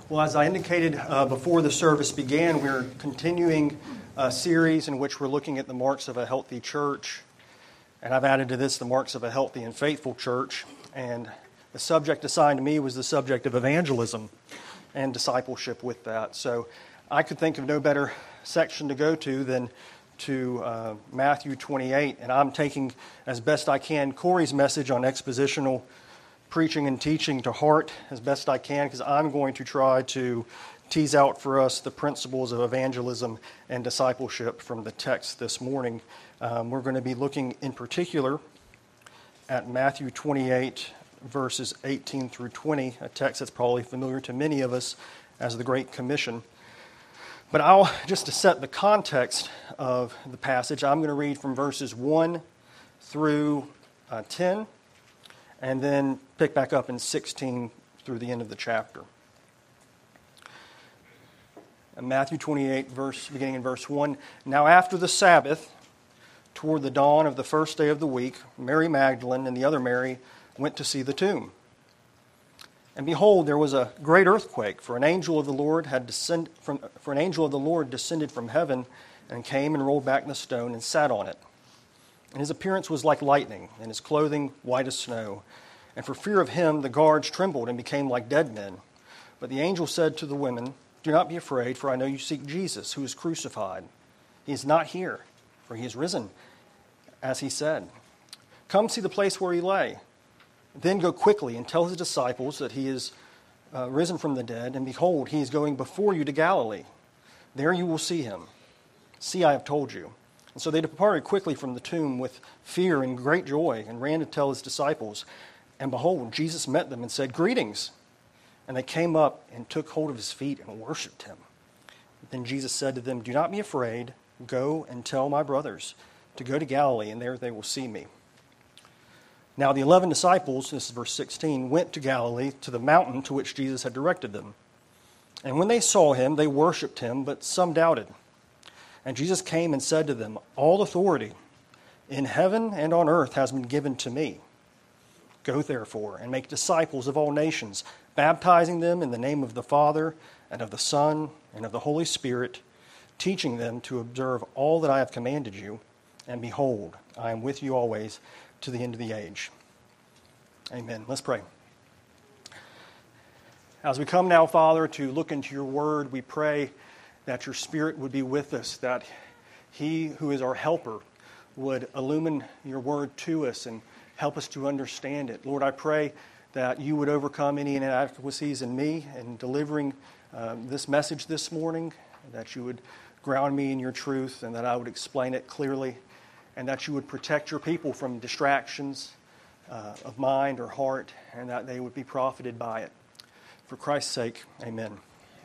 Well, as I indicated before the service began, we're continuing a series in which we're looking at the marks of a healthy church. And I've added to this the marks of a healthy and faithful church. And the subject assigned to me was the subject of evangelism and discipleship with that. So I could think of no better section to go to than to Matthew 28. And I'm taking, as best I can, Corey's message on expositional preaching and teaching to heart as best I can, because I'm going to try to tease out for us the principles of evangelism and discipleship from the text this morning. We're going to be looking in particular at Matthew 28, verses 18 through 20, a text that's probably familiar to many of us as the Great Commission. But just to set the context of the passage, I'm going to read from verses 1 through 10, and then pick back up in 16 through the end of the chapter. In Matthew 28, beginning in verse 1, "Now after the Sabbath, toward the dawn of the first day of the week, Mary Magdalene and the other Mary went to see the tomb. And behold, there was a great earthquake, for an angel of the Lord descended from heaven and came and rolled back the stone and sat on it. And his appearance was like lightning, and his clothing white as snow. And for fear of him, the guards trembled and became like dead men. But the angel said to the women, 'Do not be afraid, for I know you seek Jesus, who is crucified. He is not here, for he is risen, as he said. Come see the place where he lay. Then go quickly and tell his disciples that he is risen from the dead, and behold, he is going before you to Galilee. There you will see him. See, I have told you.' And so they departed quickly from the tomb with fear and great joy, and ran to tell his disciples. And behold, Jesus met them and said, 'Greetings.' And they came up and took hold of his feet and worshipped him. Then Jesus said to them, 'Do not be afraid. Go and tell my brothers to go to Galilee, and there they will see me.' Now the 11 disciples," this is verse 16, "went to Galilee, to the mountain to which Jesus had directed them. And when they saw him, they worshipped him, but some doubted. And Jesus came and said to them, 'All authority in heaven and on earth has been given to me. Go therefore and make disciples of all nations, baptizing them in the name of the Father and of the Son and of the Holy Spirit, teaching them to observe all that I have commanded you. And behold, I am with you always to the end of the age.'" Amen. Let's pray. As we come now, Father, to look into your word, we pray that your Spirit would be with us, that he who is our helper would illumine your word to us and help us to understand it. Lord, I pray that you would overcome any inadequacies in me in delivering this message this morning, that you would ground me in your truth, and that I would explain it clearly, and that you would protect your people from distractions of mind or heart, and that they would be profited by it. For Christ's sake, amen.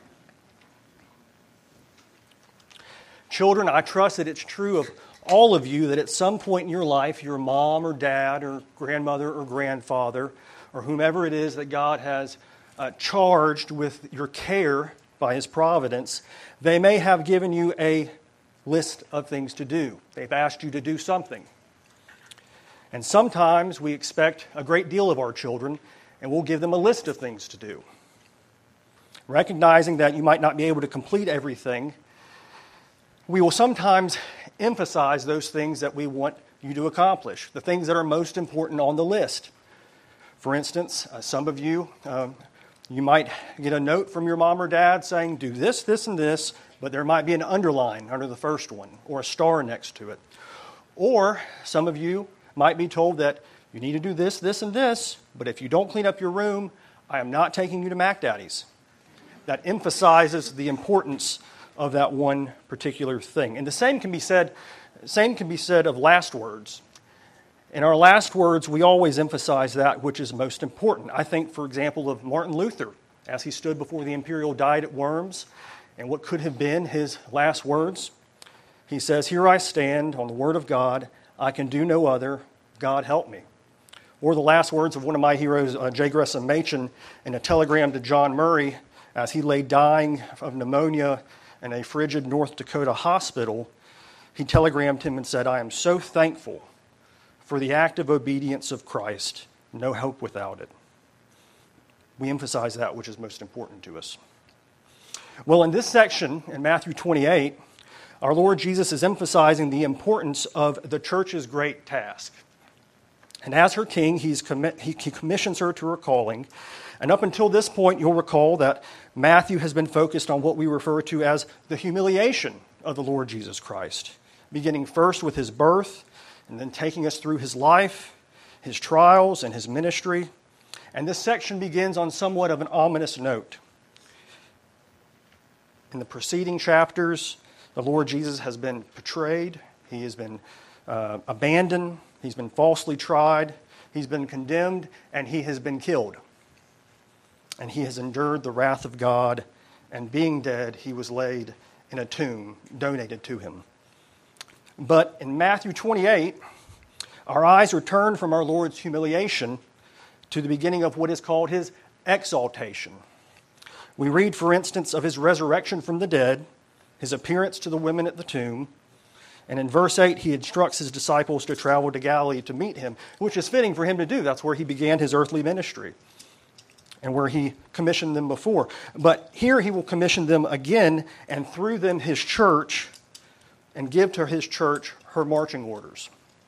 Children, I trust that it's true of all of you that at some point in your life, your mom or dad or grandmother or grandfather or whomever it is that God has charged with your care by his providence, they may have given you a list of things to do. They've asked you to do something. And sometimes we expect a great deal of our children, and we'll give them a list of things to do. Recognizing that you might not be able to complete everything, we will sometimes emphasize those things that we want you to accomplish, the things that are most important on the list. For instance, some of you, you might get a note from your mom or dad saying, "Do this, this, and this," but there might be an underline under the first one or a star next to it. Or some of you might be told that you need to do this, this, and this, but if you don't clean up your room, I am not taking you to Mac Daddy's. That emphasizes the importance of that one particular thing. And the same can be said of last words. In our last words, we always emphasize that which is most important. I think, for example, of Martin Luther, as he stood before the imperial diet at Worms, and what could have been his last words. He says, "Here I stand on the word of God. I can do no other. God help me." Or the last words of one of my heroes, J. Gresham Machen, in a telegram to John Murray as he lay dying of pneumonia in a frigid North Dakota hospital. He telegrammed him and said, "I am so thankful for the active obedience of Christ. No hope without it." We emphasize that which is most important to us. Well, in this section, in Matthew 28, our Lord Jesus is emphasizing the importance of the church's great task. And as her king, he commissions her to her calling. And up until this point, you'll recall that Matthew has been focused on what we refer to as the humiliation of the Lord Jesus Christ, beginning first with his birth, and then taking us through his life, his trials, and his ministry. And this section begins on somewhat of an ominous note. In the preceding chapters, the Lord Jesus has been betrayed, he has been abandoned, he's been falsely tried, he's been condemned, and he has been killed. And he has endured the wrath of God, and being dead, he was laid in a tomb donated to him. But in Matthew 28, our eyes are turned from our Lord's humiliation to the beginning of what is called his exaltation. We read, for instance, of his resurrection from the dead, his appearance to the women at the tomb, and in verse 8, he instructs his disciples to travel to Galilee to meet him, which is fitting for him to do. That's where he began his earthly ministry and where he commissioned them before. But here he will commission them again, and through them his church, and give to his church her marching orders.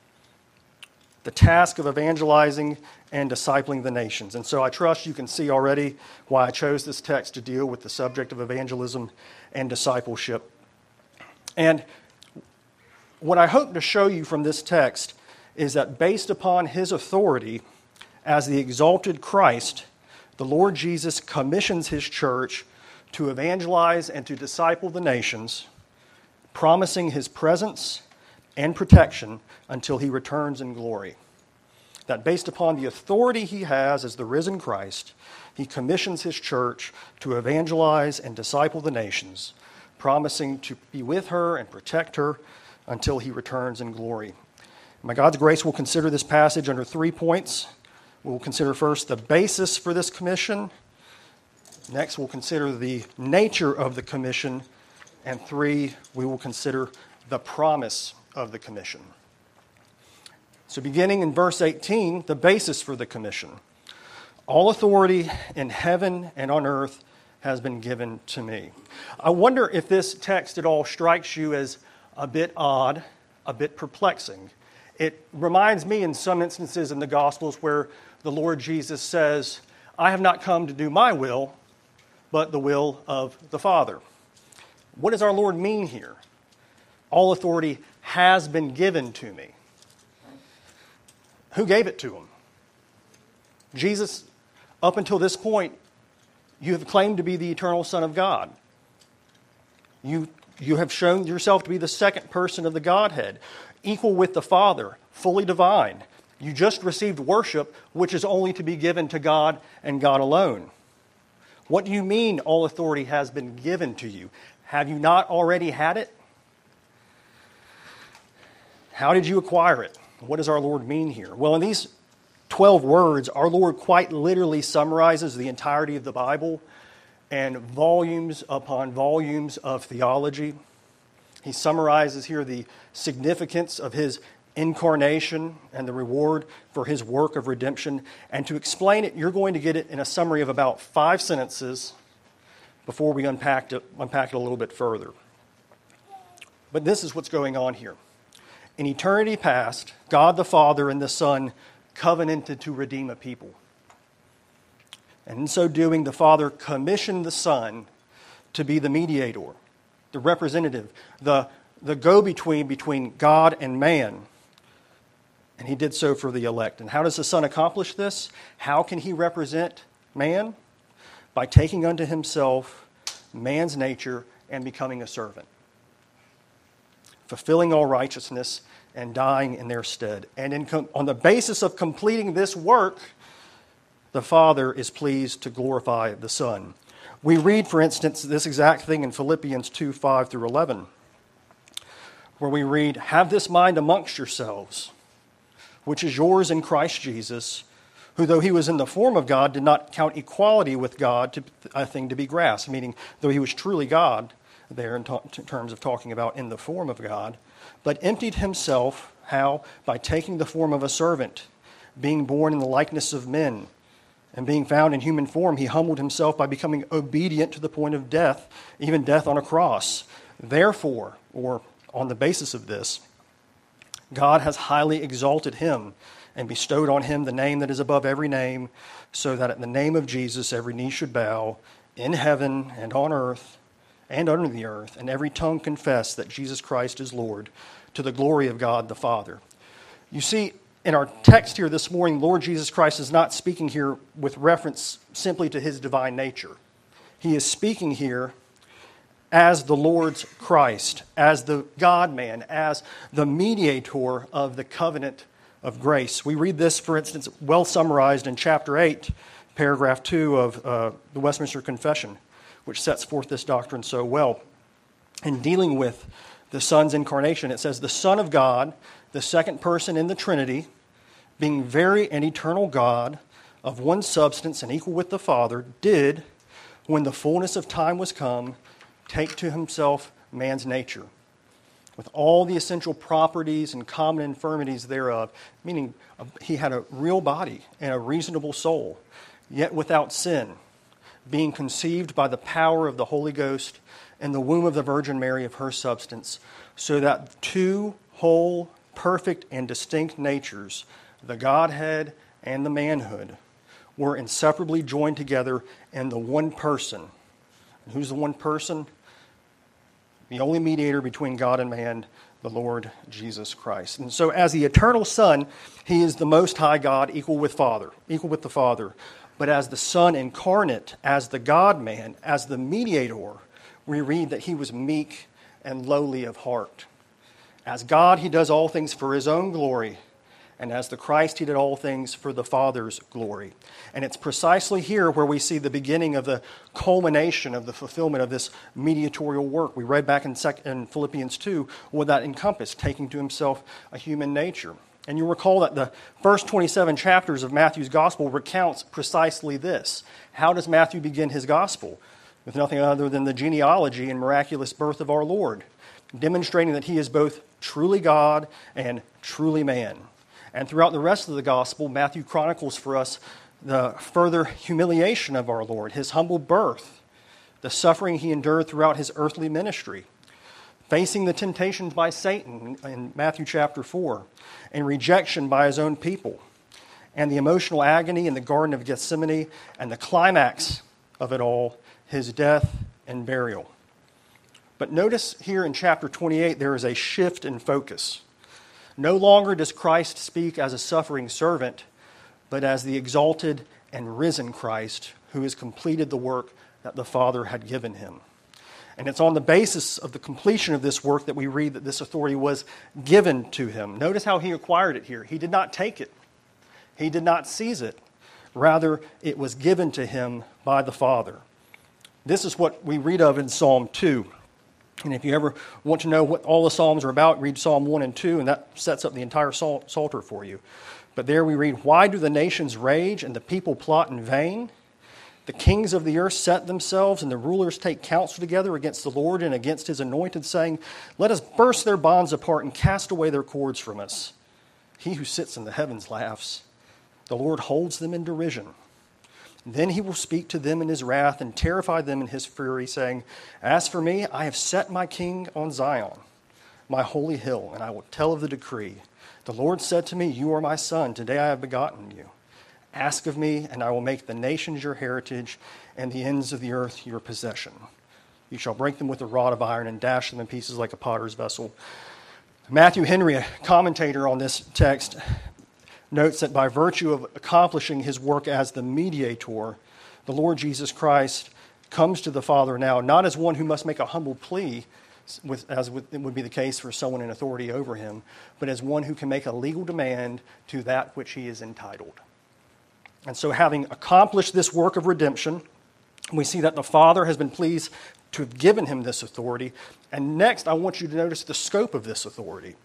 The task of evangelizing and discipling the nations. And so I trust you can see already why I chose this text to deal with the subject of evangelism and discipleship. And what I hope to show you from this text is that based upon his authority as the exalted Christ, the Lord Jesus commissions his church to evangelize and to disciple the nations, promising his presence and protection until he returns in glory. That based upon the authority he has as the risen Christ, he commissions his church to evangelize and disciple the nations, promising to be with her and protect her until he returns in glory. By God's grace, we'll consider this passage under 3 points. We'll consider first the basis for this commission. Next, we'll consider the nature of the commission. And 3, we will consider the promise of the commission. So beginning in verse 18, the basis for the commission. All authority in heaven and on earth has been given to me. I wonder if this text at all strikes you as a bit odd, a bit perplexing. It reminds me in some instances in the Gospels where the Lord Jesus says, I have not come to do my will, but the will of the Father. What does our Lord mean here? All authority has been given to me. Who gave it to him? Jesus, up until this point, you have claimed to be the eternal Son of God. You have shown yourself to be the second person of the Godhead, equal with the Father, fully divine. You just received worship, which is only to be given to God and God alone. What do you mean all authority has been given to you? Have you not already had it? How did you acquire it? What does our Lord mean here? Well, in these 12 words, our Lord quite literally summarizes the entirety of the Bible and volumes upon volumes of theology. He summarizes here the significance of his incarnation and the reward for his work of redemption. And to explain it, you're going to get it in a summary of about 5 sentences before we unpack it a little bit further. But this is what's going on here. In eternity past, God the Father and the Son covenanted to redeem a people. And in so doing, the Father commissioned the Son to be the mediator, the representative, the go-between between God and man. And he did so for the elect. And how does the Son accomplish this? How can he represent man? By taking unto himself man's nature and becoming a servant, fulfilling all righteousness and dying in their stead. And on the basis of completing this work, the Father is pleased to glorify the Son. We read, for instance, this exact thing in Philippians 2:5 through 11, where we read, have this mind amongst yourselves, which is yours in Christ Jesus, who though he was in the form of God, did not count equality with God a thing to be grasped, meaning though he was truly God, there in terms of talking about in the form of God, but emptied himself, how? By taking the form of a servant, being born in the likeness of men, And being found in human form, he humbled himself by becoming obedient to the point of death, even death on a cross. Therefore, or on the basis of this, God has highly exalted him and bestowed on him the name that is above every name, so that at the name of Jesus every knee should bow in heaven and on earth and under the earth, and every tongue confess that Jesus Christ is Lord, to the glory of God the Father. You see, in our text here this morning, Lord Jesus Christ is not speaking here with reference simply to his divine nature. He is speaking here as the Lord's Christ, as the God-man, as the mediator of the covenant of grace. We read this, for instance, well summarized in chapter 8, paragraph 2 of the Westminster Confession, which sets forth this doctrine so well. In dealing with the Son's incarnation, it says, "The Son of God, the second person in the Trinity, being very and eternal God, of one substance and equal with the Father, did, when the fullness of time was come, take to himself man's nature, with all the essential properties and common infirmities thereof," meaning he had a real body and a reasonable soul, yet without sin, being conceived by the power of the Holy Ghost in the womb of the Virgin Mary of her substance, so that two whole, perfect, and distinct natures, the Godhead and the manhood, were inseparably joined together in the one person. And who's the one person? The only mediator between God and man, the Lord Jesus Christ. And so as the eternal Son, he is the Most High God, equal with the Father. But as the Son incarnate, as the God-man, as the mediator, we read that he was meek and lowly of heart. As God, he does all things for his own glory, and as the Christ, he did all things for the Father's glory. And it's precisely here where we see the beginning of the culmination of the fulfillment of this mediatorial work. We read back in Philippians 2 what that encompassed, taking to himself a human nature. And you recall that the first 27 chapters of Matthew's gospel recounts precisely this. How does Matthew begin his gospel? With nothing other than the genealogy and miraculous birth of our Lord, demonstrating that he is both truly God and truly man. And throughout the rest of the gospel, Matthew chronicles for us the further humiliation of our Lord, his humble birth, the suffering he endured throughout his earthly ministry, facing the temptations by Satan in Matthew chapter 4, and rejection by his own people, and the emotional agony in the Garden of Gethsemane, and the climax of it all, his death and burial. But notice here in chapter 28, there is a shift in focus. No longer does Christ speak as a suffering servant, but as the exalted and risen Christ who has completed the work that the Father had given him. And it's on the basis of the completion of this work that we read that this authority was given to him. Notice how he acquired it here. He did not take it. He did not seize it. Rather, it was given to him by the Father. This is what we read of in Psalm 2. And if you ever want to know what all the Psalms are about, read Psalm 1 and 2, and that sets up the entire Psalter for you. But there we read, "Why do the nations rage and the people plot in vain? The kings of the earth set themselves, and the rulers take counsel together against the Lord and against his anointed, saying, Let us burst their bonds apart and cast away their cords from us. He who sits in the heavens laughs. The Lord holds them in derision. Then he will speak to them in his wrath and terrify them in his fury, saying, As for me, I have set my king on Zion, my holy hill, and I will tell of the decree. The Lord said to me, You are my son. Today I have begotten you. Ask of me, and I will make the nations your heritage and the ends of the earth your possession. You shall break them with a rod of iron and dash them in pieces like a potter's vessel." Matthew Henry, a commentator on this text, notes that by virtue of accomplishing his work as the mediator, the Lord Jesus Christ comes to the Father now, not as one who must make a humble plea, as it would be the case for someone in authority over him, but as one who can make a legal demand to that which he is entitled. And so having accomplished this work of redemption, we see that the Father has been pleased to have given him this authority. And next, I want you to notice the scope of this authority.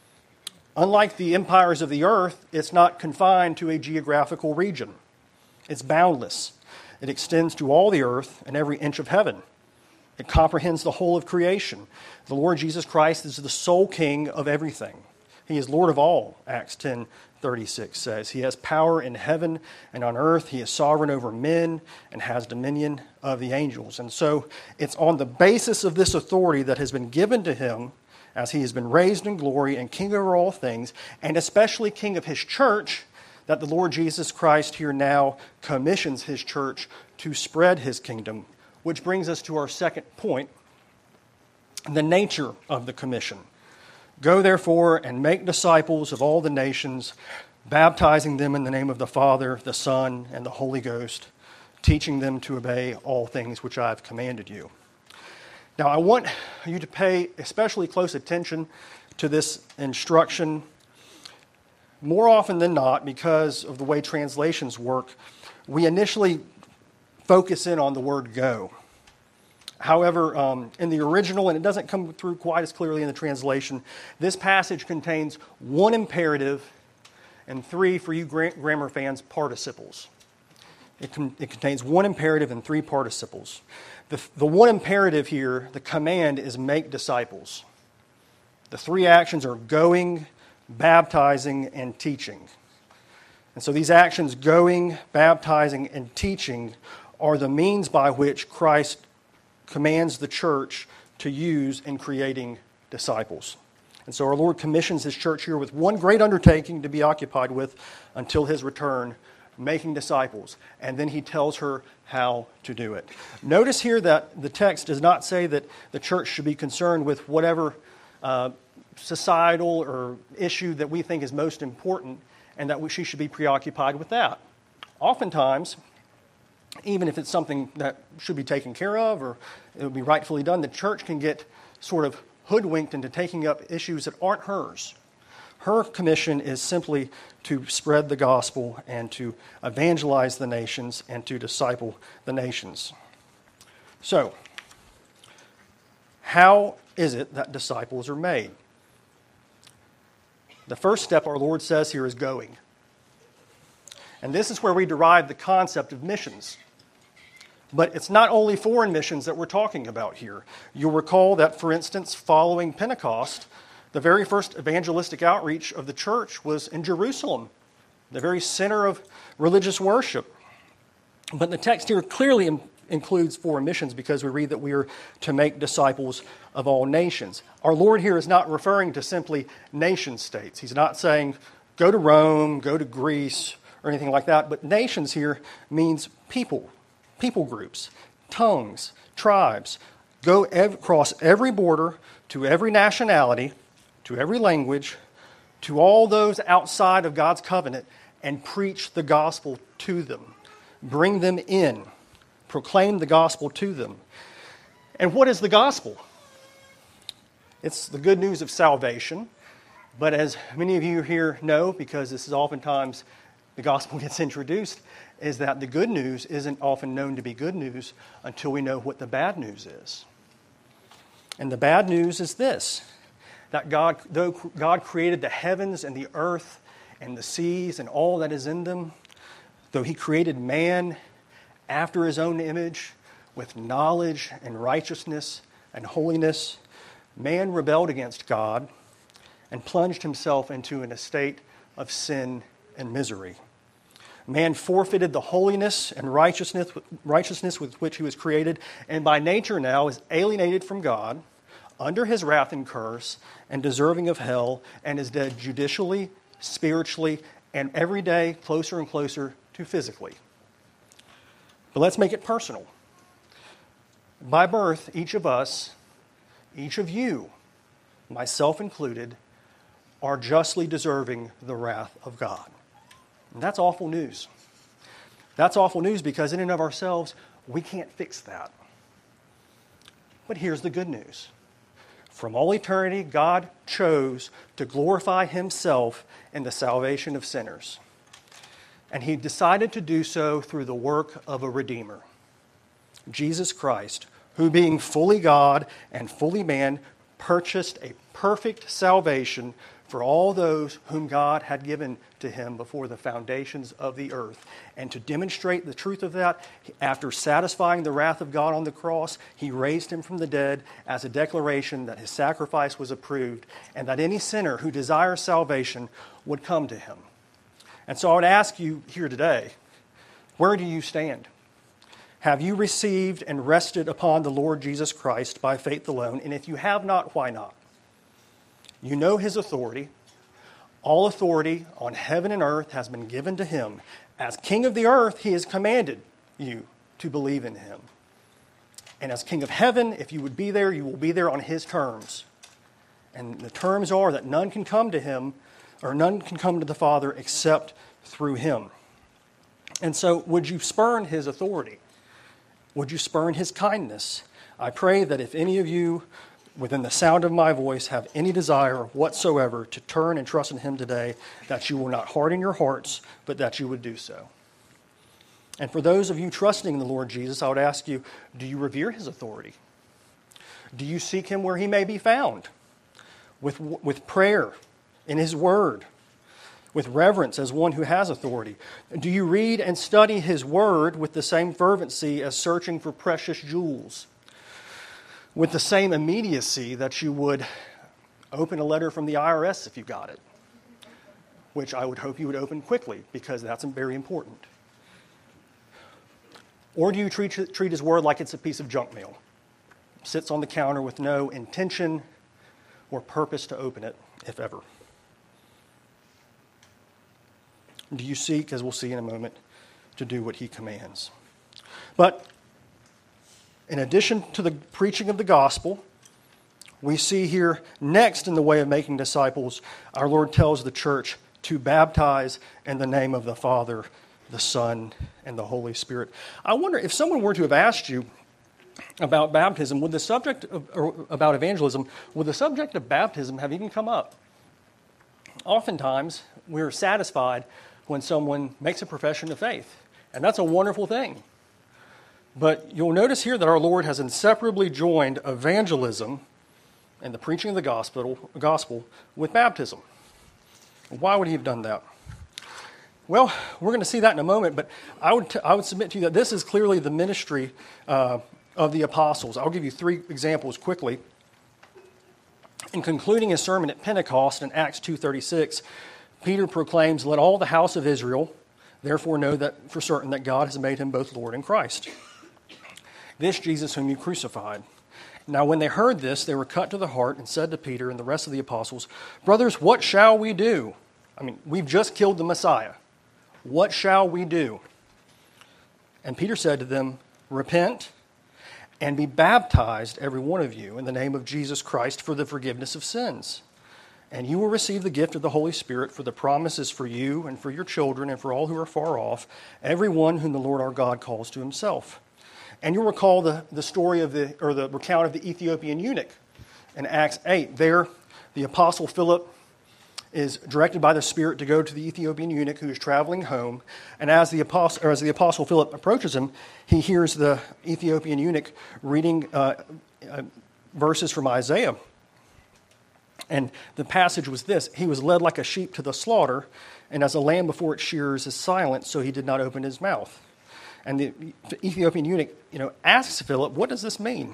Unlike the empires of the earth, it's not confined to a geographical region. It's boundless. It extends to all the earth and every inch of heaven. It comprehends the whole of creation. The Lord Jesus Christ is the sole king of everything. He is Lord of all, Acts 10:36 says. He has power in heaven and on earth. He is sovereign over men and has dominion of the angels. And so it's on the basis of this authority that has been given to him as he has been raised in glory and king over all things, and especially king of his church, that the Lord Jesus Christ here now commissions his church to spread his kingdom, which brings us to our second point, the nature of the commission. Go therefore and make disciples of all the nations, baptizing them in the name of the Father, the Son, and the Holy Ghost, teaching them to obey all things which I have commanded you. Now, I want you to pay especially close attention to this instruction. More often than not, because of the way translations work, we initially focus in on the word go. However, in the original, and it doesn't come through quite as clearly in the translation, this passage contains one imperative and three, for you grammar fans, participles. It contains one imperative and three participles. The one imperative here, the command, is make disciples. The three actions are going, baptizing, and teaching. And so these actions, going, baptizing, and teaching, are the means by which Christ commands the church to use in creating disciples. And so our Lord commissions his church here with one great undertaking to be occupied with until his return, making disciples. And then he tells her how to do it. Notice here that the text does not say that the church should be concerned with whatever societal or issue that we think is most important, and that she should be preoccupied with that. Oftentimes, even if it's something that should be taken care of or it would be rightfully done, the church can get sort of hoodwinked into taking up issues that aren't hers. Her commission is simply to spread the gospel and to evangelize the nations and to disciple the nations. So, how is it that disciples are made? The first step, our Lord says here, is going. And this is where we derive the concept of missions. But it's not only foreign missions that we're talking about here. You'll recall that, for instance, following Pentecost, the very first evangelistic outreach of the church was in Jerusalem, the very center of religious worship. But the text here clearly includes foreign missions because we read that we are to make disciples of all nations. Our Lord here is not referring to simply nation states. He's not saying, go to Rome, go to Greece, or anything like that. But nations here means people groups, tongues, tribes. Go across every border, to every nationality, to every language, to all those outside of God's covenant, and preach the gospel to them. Bring them in. Proclaim the gospel to them. And what is the gospel? It's the good news of salvation. But as many of you here know, because this is oftentimes the gospel gets introduced, is that the good news isn't often known to be good news until we know what the bad news is. And the bad news is this, that though God created the heavens and the earth and the seas and all that is in them, though he created man after his own image with knowledge and righteousness and holiness, man rebelled against God and plunged himself into an estate of sin and misery. Man forfeited the holiness and righteousness with which he was created, and by nature now is alienated from God, under his wrath and curse, and deserving of hell, and is dead judicially, spiritually, and every day closer and closer to physically. But let's make it personal. By birth, each of us, each of you, myself included, are justly deserving the wrath of God. And that's awful news. That's awful news because in and of ourselves, we can't fix that. But here's the good news. From all eternity, God chose to glorify himself in the salvation of sinners. And he decided to do so through the work of a Redeemer, Jesus Christ, who being fully God and fully man, purchased a perfect salvation for all those whom God had given to him before the foundations of the earth. And to demonstrate the truth of that, after satisfying the wrath of God on the cross, he raised him from the dead as a declaration that his sacrifice was approved and that any sinner who desires salvation would come to him. And so I would ask you here today, where do you stand? Have you received and rested upon the Lord Jesus Christ by faith alone? And if you have not, why not? You know his authority. All authority on heaven and earth has been given to him. As king of the earth, he has commanded you to believe in him. And as king of heaven, if you would be there, you will be there on his terms. And the terms are that none can come to him, or none can come to the Father except through him. And so, would you spurn his authority? Would you spurn his kindness? I pray that if any of you within the sound of my voice have any desire whatsoever to turn and trust in him today, that you will not harden your hearts, but that you would do so. And for those of you trusting in the Lord Jesus, I would ask you, do you revere his authority? Do you seek him where he may be found? With prayer, in his word, with reverence as one who has authority? Do you read and study his word with the same fervency as searching for precious jewels? With the same immediacy that you would open a letter from the IRS if you got it, which I would hope you would open quickly because that's very important. Or do you treat his word like it's a piece of junk mail? Sits on the counter with no intention or purpose to open it, if ever. Do you seek, as we'll see in a moment, to do what he commands? But in addition to the preaching of the gospel, we see here next in the way of making disciples, our Lord tells the church to baptize in the name of the Father, the Son, and the Holy Spirit. I wonder if someone were to have asked you about baptism, would the subject of, or about evangelism, would the subject of baptism have even come up? Oftentimes, we're satisfied when someone makes a profession of faith, and that's a wonderful thing. But you'll notice here that our Lord has inseparably joined evangelism and the preaching of the gospel with baptism. Why would he have done that? Well, we're going to see that in a moment, but I would submit to you that this is clearly the ministry of the apostles. I'll give you 3 examples quickly. In concluding his sermon at Pentecost in Acts 2:36, Peter proclaims, "Let all the house of Israel therefore know that for certain that God has made him both Lord and Christ. This Jesus whom you crucified." Now when they heard this, they were cut to the heart and said to Peter and the rest of the apostles, "Brothers, what shall we do?" We've just killed the Messiah. What shall we do? And Peter said to them, "Repent and be baptized, every one of you, in the name of Jesus Christ for the forgiveness of sins. And you will receive the gift of the Holy Spirit, for the promise is for you and for your children and for all who are far off, everyone whom the Lord our God calls to himself." And you'll recall the story of the recount of the Ethiopian eunuch in Acts 8. There, the Apostle Philip is directed by the Spirit to go to the Ethiopian eunuch who is traveling home. And as the Apostle Philip approaches him, he hears the Ethiopian eunuch reading verses from Isaiah. And the passage was this: "He was led like a sheep to the slaughter, and as a lamb before its shearers is silent, so he did not open his mouth." And the Ethiopian eunuch, asks Philip, "What does this mean?"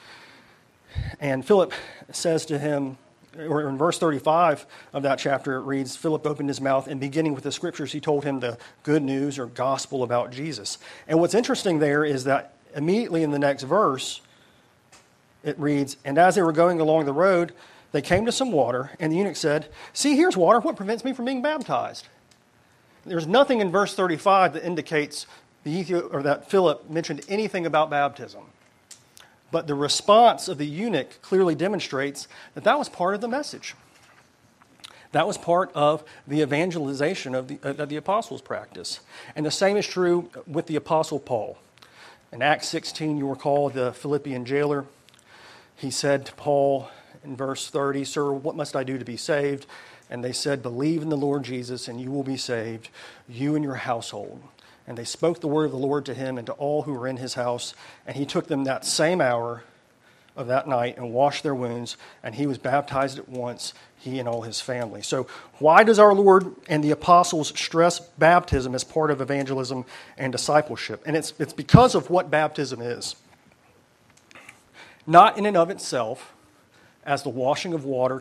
And Philip says to him, or in verse 35 of that chapter, it reads, "Philip opened his mouth, and beginning with the scriptures, he told him the good news or gospel about Jesus." And what's interesting there is that immediately in the next verse, it reads, "And as they were going along the road, they came to some water, and the eunuch said, 'See, here's water. What prevents me from being baptized?'" There's nothing in verse 35 that indicates that Philip mentioned anything about baptism. But the response of the eunuch clearly demonstrates that was part of the message. That was part of the evangelization of the apostles' practice. And the same is true with the apostle Paul. In Acts 16, you recall the Philippian jailer. He said to Paul in verse 30, "Sir, what must I do to be saved?" And they said, "Believe in the Lord Jesus, and you will be saved, you and your household." And they spoke the word of the Lord to him and to all who were in his house. And he took them that same hour of that night and washed their wounds, and he was baptized at once, he and all his family. So why does our Lord and the apostles stress baptism as part of evangelism and discipleship? And it's because of what baptism is. Not in and of itself, as if the washing of water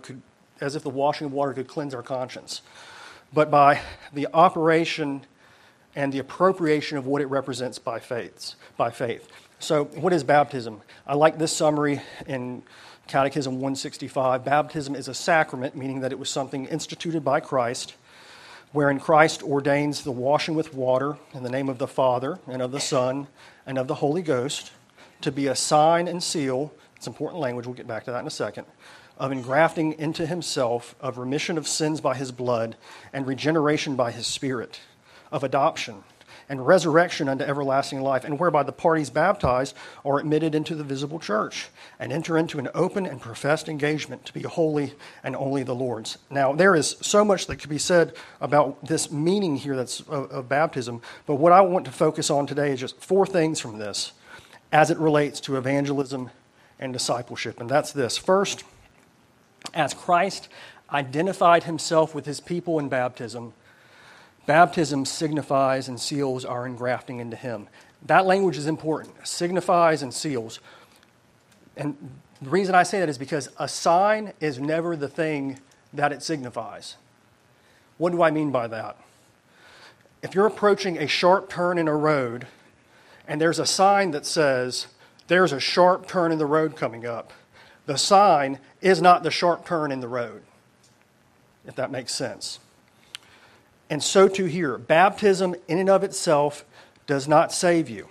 could cleanse our conscience, but by the operation and the appropriation of what it represents by faith. So what is baptism? I like this summary in Catechism 165. Baptism is a sacrament, meaning that it was something instituted by Christ, wherein Christ ordains the washing with water in the name of the Father and of the Son and of the Holy Ghost to be a sign and seal, it's important language, we'll get back to that in a second, of engrafting into himself, of remission of sins by his blood, and regeneration by his Spirit, of adoption, and resurrection unto everlasting life, and whereby the parties baptized are admitted into the visible church, and enter into an open and professed engagement to be holy and only the Lord's. Now, there is so much that could be said about this meaning here that's of baptism, but what I want to focus on today is just 4 things from this as it relates to evangelism and discipleship, and that's this. First, as Christ identified himself with his people in baptism, baptism signifies and seals our engrafting into him. That language is important. Signifies and seals. And the reason I say that is because a sign is never the thing that it signifies. What do I mean by that? If you're approaching a sharp turn in a road and there's a sign that says, there's a sharp turn in the road coming up, the sign is not the sharp turn in the road, if that makes sense. And so too here, baptism in and of itself does not save you.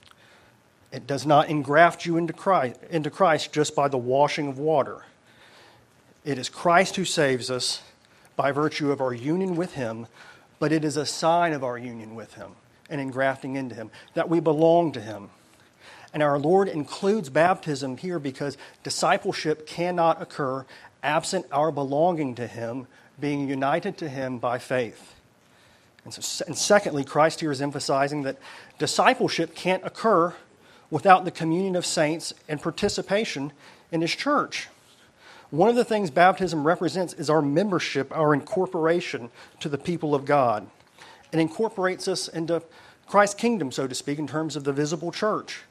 It does not engraft you into Christ just by the washing of water. It is Christ who saves us by virtue of our union with him, but it is a sign of our union with him and engrafting into him, that we belong to him. And our Lord includes baptism here because discipleship cannot occur absent our belonging to him, being united to him by faith. And secondly, Christ here is emphasizing that discipleship can't occur without the communion of saints and participation in his church. One of the things baptism represents is our membership, our incorporation to the people of God. It incorporates us into Christ's kingdom, so to speak, in terms of the visible church.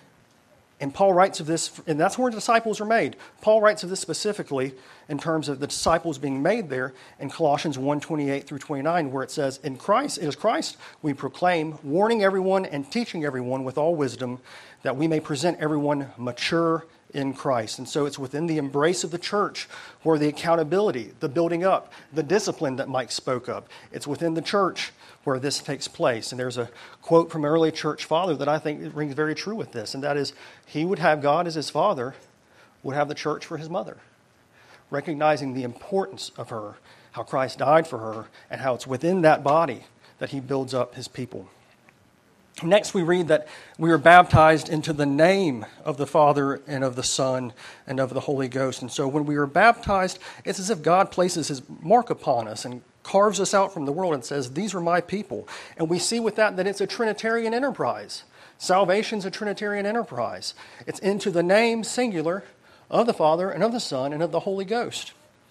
And Paul writes of this, and that's where disciples are made. Paul writes of this specifically in terms of the disciples being made there in Colossians 1:28 through 29, where it says, "In Christ, it is Christ we proclaim, warning everyone and teaching everyone with all wisdom, that we may present everyone mature in Christ." And so it's within the embrace of the church where the accountability, the building up, the discipline that Mike spoke of, it's within the church where this takes place. And there's a quote from an early church father that I think rings very true with this, and that is, he would have God as his father, would have the church for his mother, recognizing the importance of her, how Christ died for her, and how it's within that body that he builds up his people. Next, we read that we are baptized into the name of the Father and of the Son and of the Holy Ghost. And so when we are baptized, it's as if God places his mark upon us and carves us out from the world and says, these are my people. And we see with that it's a Trinitarian enterprise. Salvation's a Trinitarian enterprise. It's into the name, singular, of the Father and of the Son and of the Holy Ghost.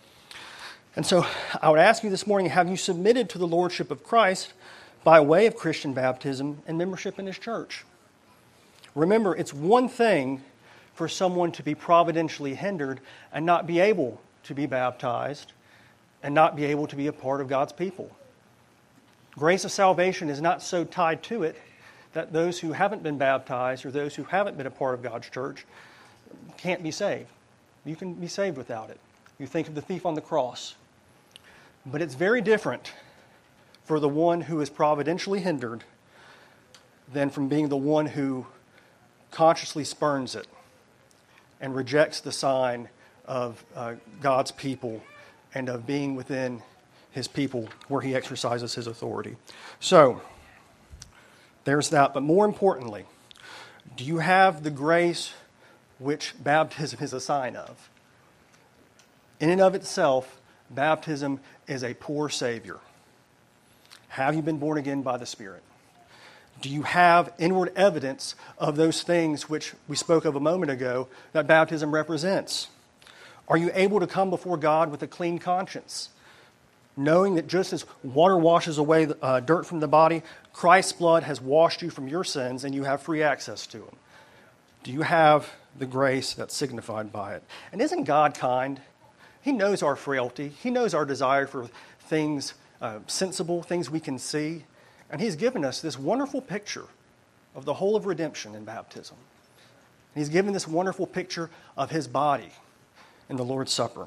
And so I would ask you this morning, have you submitted to the Lordship of Christ by way of Christian baptism and membership in his church? Remember, it's one thing for someone to be providentially hindered and not be able to be baptized and not be able to be a part of God's people. Grace of salvation is not so tied to it that those who haven't been baptized or those who haven't been a part of God's church can't be saved. You can be saved without it. You think of the thief on the cross. But it's very different for the one who is providentially hindered than from being the one who consciously spurns it and rejects the sign of God's people and of being within his people where he exercises his authority. So, there's that. But more importantly, do you have the grace which baptism is a sign of? In and of itself, baptism is a poor Savior. Have you been born again by the Spirit? Do you have inward evidence of those things which we spoke of a moment ago that baptism represents? Are you able to come before God with a clean conscience, knowing that just as water washes away dirt from the body, Christ's blood has washed you from your sins and you have free access to them? Do you have the grace that's signified by it? And isn't God kind? He knows our frailty. He knows our desire for things sensible, things we can see. And He's given us this wonderful picture of the whole of redemption in baptism. He's given this wonderful picture of His body in the Lord's Supper.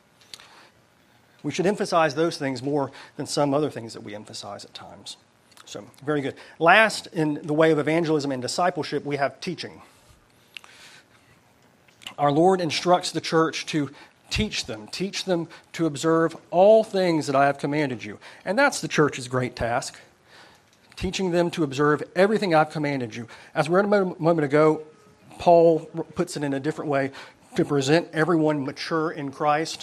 We should emphasize those things more than some other things that we emphasize at times. So, very good. Last, in the way of evangelism and discipleship, we have teaching. Our Lord instructs the church to teach them to observe all things that I have commanded you. And that's the church's great task, teaching them to observe everything I've commanded you. As we read a moment ago, Paul puts it in a different way, to present everyone mature in Christ.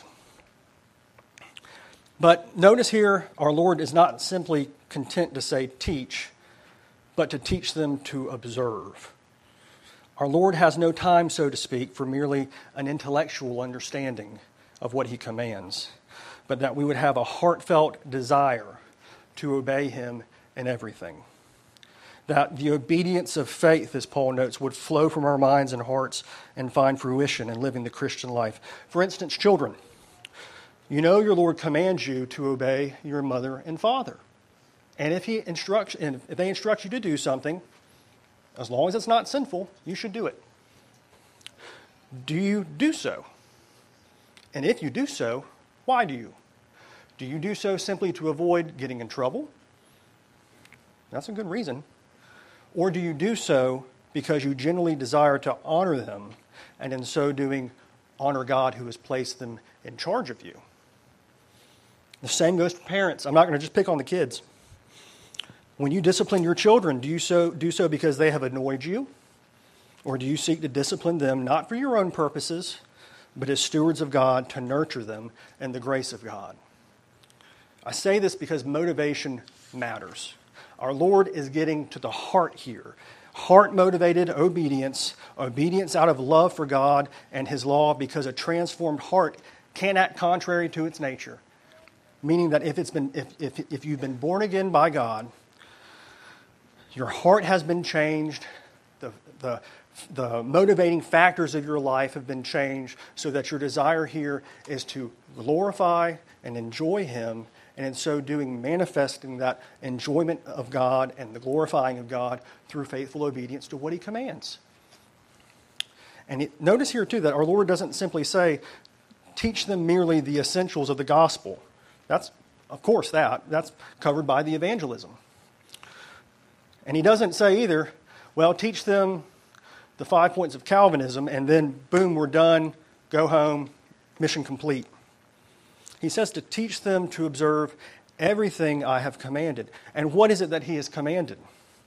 But notice here, our Lord is not simply content to say teach, but to teach them to observe. Our Lord has no time, so to speak, for merely an intellectual understanding of what He commands, but that we would have a heartfelt desire to obey Him in everything. That the obedience of faith, as Paul notes, would flow from our minds and hearts and find fruition in living the Christian life. For instance, children, you know your Lord commands you to obey your mother and father. And if they instruct you to do something, as long as it's not sinful, you should do it. Do you do so? And if you do so, why do you? Do you do so simply to avoid getting in trouble? That's a good reason. Or do you do so because you genuinely desire to honor them, and in so doing, honor God who has placed them in charge of you? The same goes for parents. I'm not going to just pick on the kids. When you discipline your children, do you do so because they have annoyed you? Or do you seek to discipline them not for your own purposes, but as stewards of God to nurture them in the grace of God? I say this because motivation matters. Our Lord is getting to the heart here. Heart-motivated obedience out of love for God and His law, because a transformed heart can't act contrary to its nature. Meaning that if you've been born again by God, your heart has been changed, the motivating factors of your life have been changed, so that your desire here is to glorify and enjoy Him, and in so doing, manifesting that enjoyment of God and the glorifying of God through faithful obedience to what He commands. And notice here, too, that our Lord doesn't simply say, teach them merely the essentials of the gospel. That's covered by the evangelism. And He doesn't say either, well, teach them the 5 points of Calvinism, and then, boom, we're done, go home, mission complete. He says to teach them to observe everything I have commanded. And what is it that He has commanded?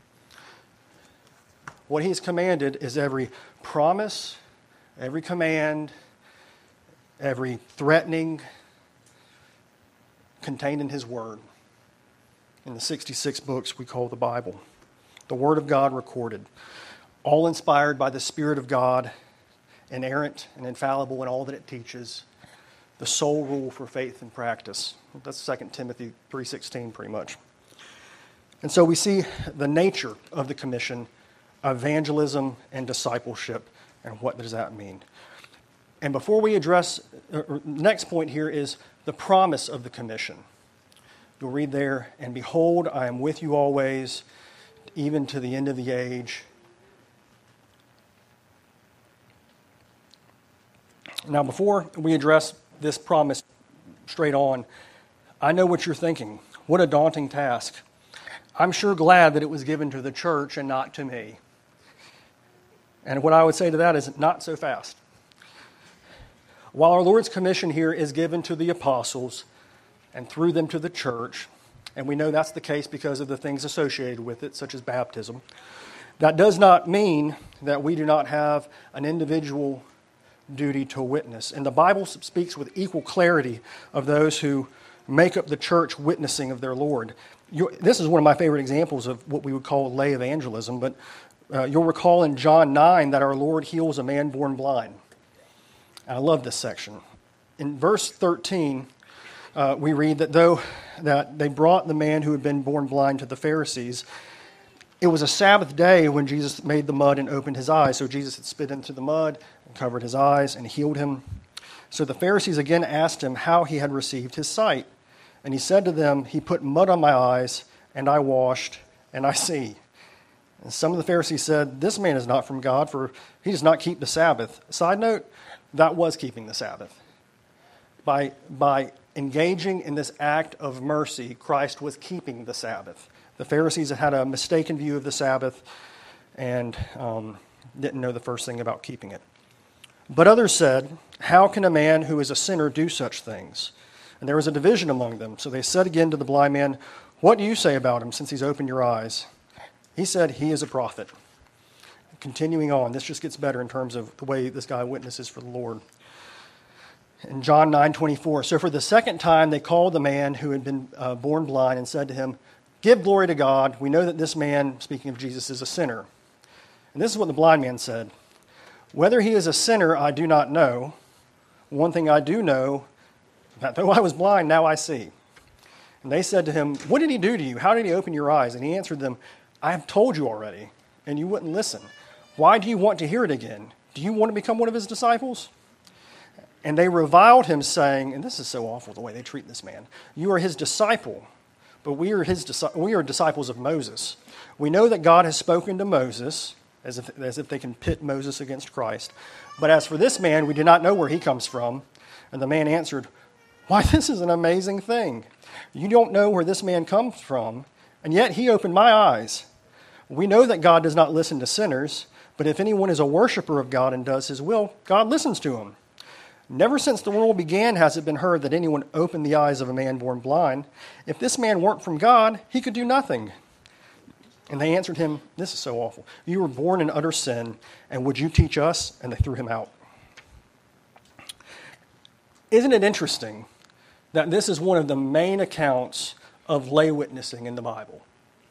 What He has commanded is every promise, every command, every threatening contained in His Word. In the 66 books we call the Bible. The Word of God recorded. All inspired by the Spirit of God, inerrant and infallible in all that it teaches. The sole rule for faith and practice. That's 2 Timothy 3:16 pretty much. And so we see the nature of the commission, evangelism and discipleship, and what does that mean. And before we address, next point here is the promise of the commission. You'll read there, and behold, I am with you always, even to the end of the age. Now, before we address this promise straight on, I know what you're thinking. What a daunting task. I'm sure glad that it was given to the church and not to me. And what I would say to that is, not so fast. While our Lord's commission here is given to the apostles and through them to the church, and we know that's the case because of the things associated with it, such as baptism, that does not mean that we do not have an individual duty to witness. And the Bible speaks with equal clarity of those who make up the church witnessing of their Lord. This is one of my favorite examples of what we would call lay evangelism, but you'll recall in John 9 that our Lord heals a man born blind. I love this section. In verse 13, we read that they brought the man who had been born blind to the Pharisees. It was a Sabbath day when Jesus made the mud and opened his eyes. So Jesus had spit into the mud and covered his eyes and healed him. So the Pharisees again asked him how he had received his sight. And he said to them, "He put mud on my eyes, and I washed, and I see." And some of the Pharisees said, "This man is not from God, for he does not keep the Sabbath." Side note, that was keeping the Sabbath. By engaging in this act of mercy, Christ was keeping the Sabbath. The Pharisees had a mistaken view of the Sabbath and didn't know the first thing about keeping it. But others said, "How can a man who is a sinner do such things?" And there was a division among them. So they said again to the blind man, "What do you say about him since he's opened your eyes?" He said, "He is a prophet." Continuing on, this just gets better in terms of the way this guy witnesses for the Lord. In John 9:24, so for the second time they called the man who had been born blind and said to him, "Give glory to God. We know that this man," speaking of Jesus, "is a sinner." And this is what the blind man said, "Whether he is a sinner, I do not know. One thing I do know, that though I was blind, now I see." And they said to him, "What did he do to you? How did he open your eyes?" And he answered them, "I have told you already, and you wouldn't listen. Why do you want to hear it again? Do you want to become one of his disciples?" And they reviled him, saying, and this is so awful the way they treat this man, "You are his disciple, but we are disciples of Moses. We know that God has spoken to Moses," as if they can pit Moses against Christ. "But as for this man, we do not know where he comes from." And the man answered, "Why, this is an amazing thing. You don't know where this man comes from, and yet he opened my eyes. We know that God does not listen to sinners, but if anyone is a worshiper of God and does his will, God listens to him. Never since the world began has it been heard that anyone opened the eyes of a man born blind. If this man weren't from God, he could do nothing." And they answered him, this is so awful, "You were born in utter sin, and would you teach us?" And they threw him out. Isn't it interesting that this is one of the main accounts of lay witnessing in the Bible?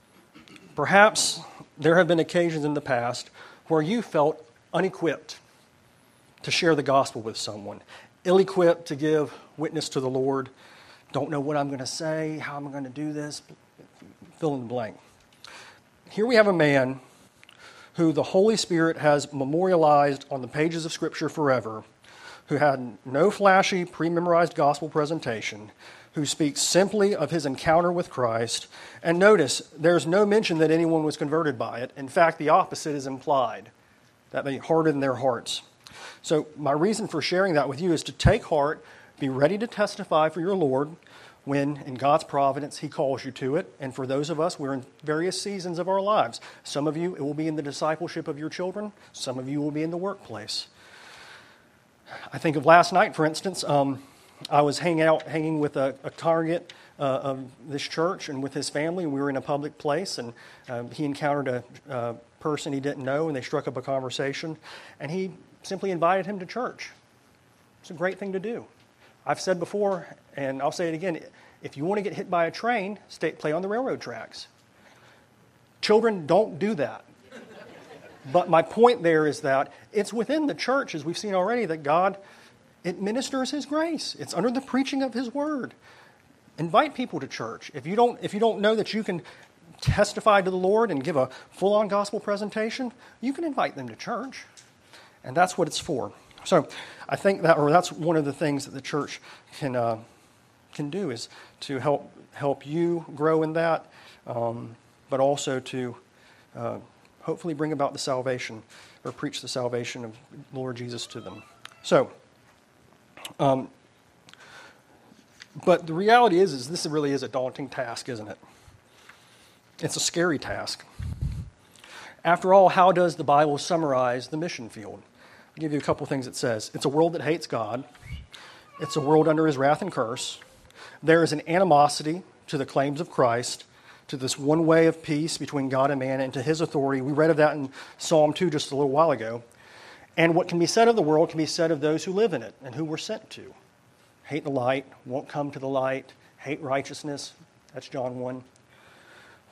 Perhaps there have been occasions in the past where you felt unequipped to share the gospel with someone, ill-equipped to give witness to the Lord, don't know what I'm going to say, how am I going to do this, fill in the blank. Here we have a man who the Holy Spirit has memorialized on the pages of Scripture forever, who had no flashy, pre-memorized gospel presentation, who speaks simply of his encounter with Christ. And notice, there's no mention that anyone was converted by it. In fact, the opposite is implied, that they hardened their hearts. So my reason for sharing that with you is to take heart, be ready to testify for your Lord when, in God's providence, he calls you to it. And for those of us, we're in various seasons of our lives. Some of you, it will be in the discipleship of your children. Some of you will be in the workplace. I think of last night, for instance, I was hanging with a target of this church and with his family. We were in a public place, and he encountered a person he didn't know, and they struck up a conversation, and he simply invited him to church. It's a great thing to do. I've said before, and I'll say it again, if you want to get hit by a train, play on the railroad tracks. Children don't do that. But my point there is that it's within the church, as we've seen already, that God administers his grace. It's under the preaching of his word. Invite people to church. If you don't know that you can testify to the Lord and give a full-on gospel presentation, you can invite them to church. And that's what it's for. So I think that's one of the things that the church can do, is to help you grow in that, but also to hopefully bring about the salvation, or preach the salvation of Lord Jesus to them. So, but the reality is this really is a daunting task, isn't it? It's a scary task. After all, how does the Bible summarize the mission field? I'll give you a couple things it says. It's a world that hates God. It's a world under his wrath and curse. There is an animosity to the claims of Christ, to this one way of peace between God and man, and to his authority. We read of that in Psalm 2 just a little while ago. And what can be said of the world can be said of those who live in it and who we're sent to. Hate the light, won't come to the light, hate righteousness. That's John 1.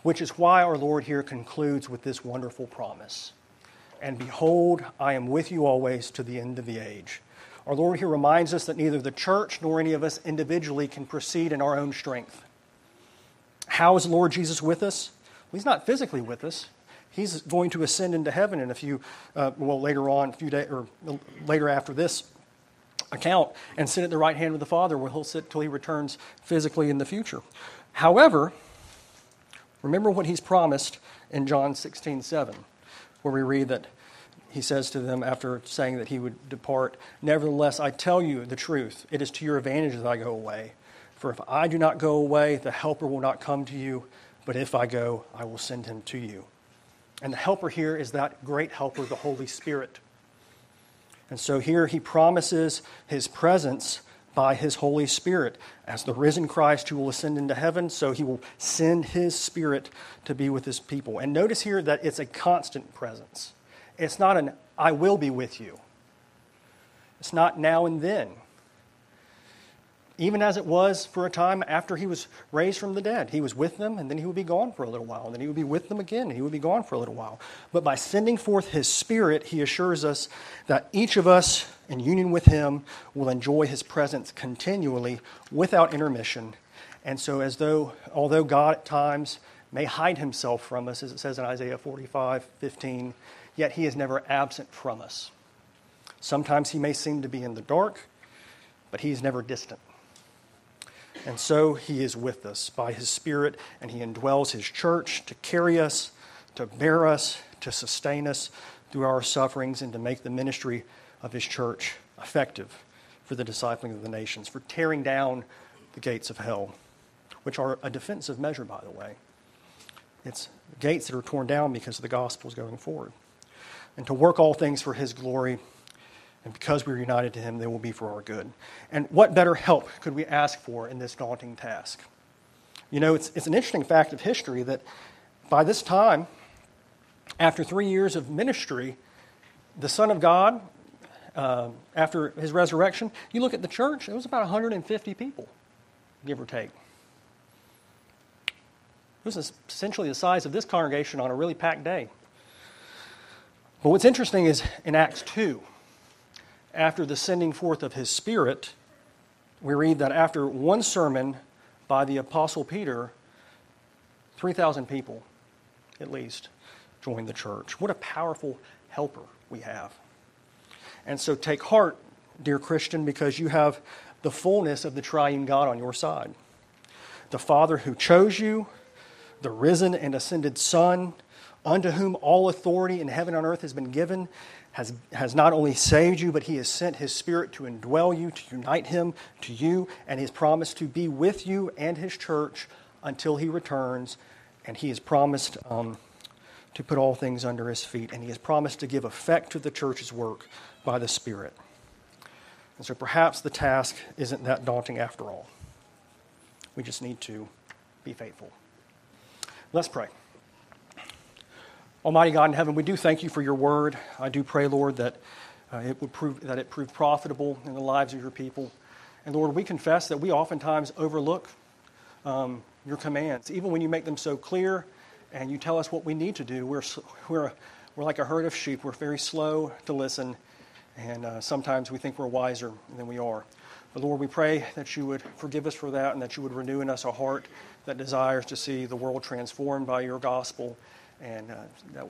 which is why our Lord here concludes with this wonderful promise. And behold, I am with you always to the end of the age. Our Lord here reminds us that neither the church nor any of us individually can proceed in our own strength. How is the Lord Jesus with us? Well, He's not physically with us. He's going to ascend into heaven in later on, a few days, or later after this account, and sit at the right hand of the Father, where He'll sit till He returns physically in the future. However, remember what He's promised in John 16:7, where we read that He says to them after saying that He would depart, "Nevertheless, I tell you the truth. It is to your advantage that I go away. For if I do not go away, the Helper will not come to you. But if I go, I will send Him to you." And the Helper here is that great Helper, the Holy Spirit. And so here He promises His presence by His Holy Spirit. As the risen Christ who will ascend into heaven, so He will send His Spirit to be with His people. And notice here that it's a constant presence. It's not an "I will be with you." It's not now and then. Even as it was for a time after He was raised from the dead. He was with them, and then He would be gone for a little while. And then He would be with them again, and He would be gone for a little while. But by sending forth His Spirit, He assures us that each of us, in union with Him, will enjoy His presence continually without intermission. And so although God at times may hide Himself from us, as it says in Isaiah 45:15, yet He is never absent from us. Sometimes He may seem to be in the dark, but He is never distant. And so He is with us by His Spirit, and He indwells His church to carry us, to bear us, to sustain us through our sufferings, and to make the ministry of His church effective for the discipling of the nations, for tearing down the gates of hell, which are a defensive measure, by the way. It's gates that are torn down because the gospel is going forward. And to work all things for His glory. And because we're united to Him, they will be for our good. And what better help could we ask for in this daunting task? You know, it's an interesting fact of history that by this time, after 3 years of ministry, the Son of God, after His resurrection, you look at the church, it was about 150 people, give or take. It was essentially the size of this congregation on a really packed day. But what's interesting is in Acts 2, after the sending forth of His Spirit, we read that after one sermon by the Apostle Peter, 3,000 people, at least, joined the church. What a powerful helper we have. And so take heart, dear Christian, because you have the fullness of the triune God on your side. The Father who chose you, the risen and ascended Son, unto whom all authority in heaven and earth has been given, has not only saved you, but He has sent His Spirit to indwell you, to unite Him to you, and He's promised to be with you and His church until He returns. And He has promised to put all things under His feet, and He has promised to give effect to the church's work by the Spirit. And so perhaps the task isn't that daunting after all. We just need to be faithful. Let's pray. Almighty God in heaven, we do thank You for Your word. I do pray, Lord, that it prove profitable in the lives of Your people. And Lord, we confess that we oftentimes overlook Your commands, even when You make them so clear and You tell us what we need to do. We're like a herd of sheep. We're very slow to listen, and sometimes we think we're wiser than we are. But Lord, we pray that You would forgive us for that, and that You would renew in us a heart that desires to see the world transformed by Your gospel, and that